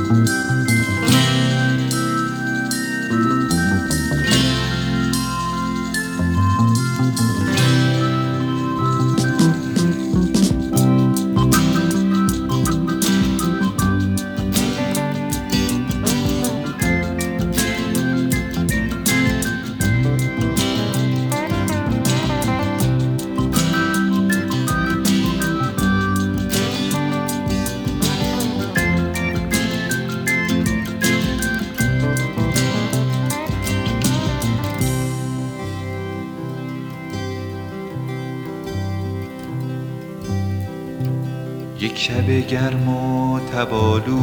یک شب گرم و تبالو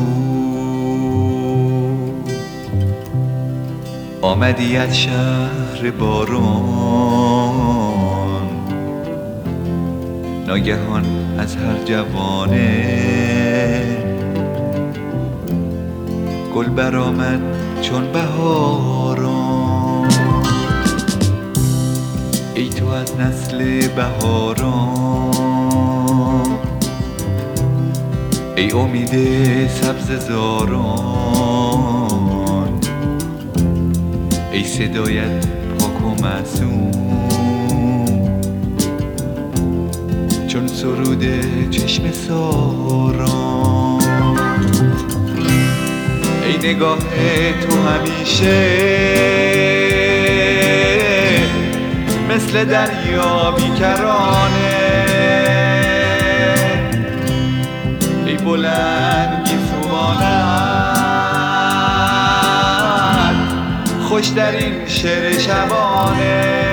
آمدی از شهر باران، ناگهان از هر جوانه گل برآمد چون بهاران. ای تو از نسل بهاران، ای امید سبززاران، ای صدایت پاک و معصوم چون سرود چشم ساران. ای نگاه تو همیشه مثل دریا بیکرانه، ای بلند گیسوانت خوش در این شعر شبانه.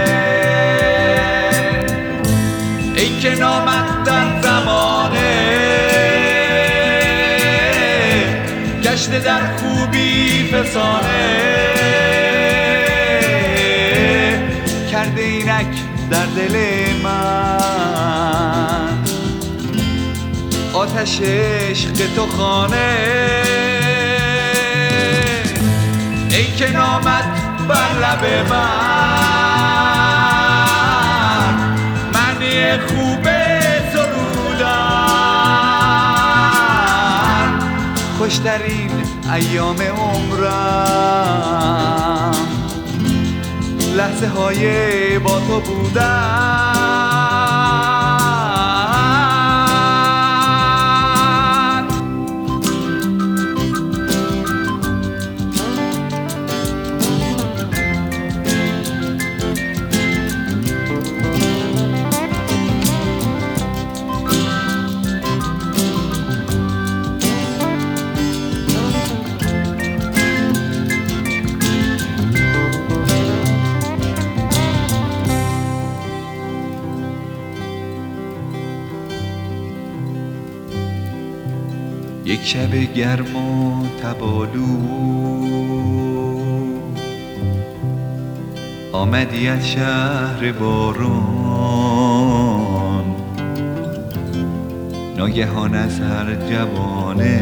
ای که نامت در زمانه گشته در خوبی فسانه، کرده اینک در دل من آتش عشق تو خانه. ای که نامت بر لب من معنی خوب سرودن، خوشترین ایام عمرم لحظه های با تو بودن. یک شب گرم و تبالو آمدی از شهر باران، ناگهان از هر جوانه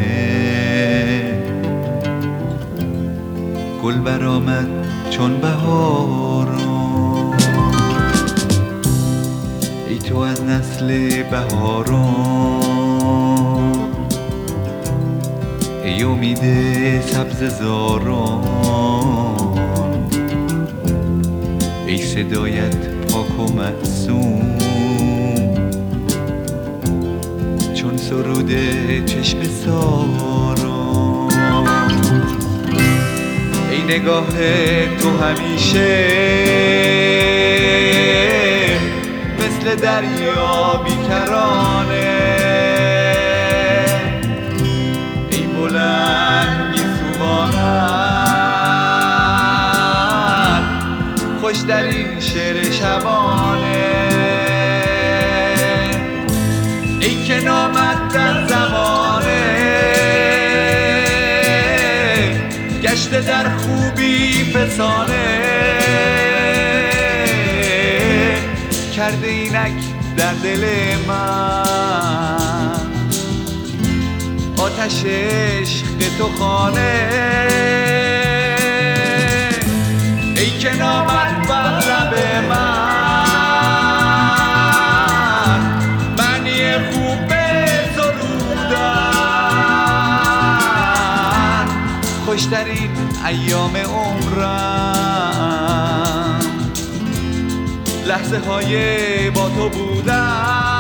گل برآمد چون بهاران. ای تو از نسل بهاران، ای امید سبززاران، ای صدایت پاک و معصوم چون سرود چشم ساران. ای نگاه تو همیشه مثل دریا بیکرانه، خوش در این شعر شبانه. ای که نامت در زمانه گشته در خوبی فسانه، کرده اینک در دل من آتش عشق تو خانه. ای که نامت بر لب من معنی خوب سرودن، خوشترین ایام عمرم لحظه های با تو بودم.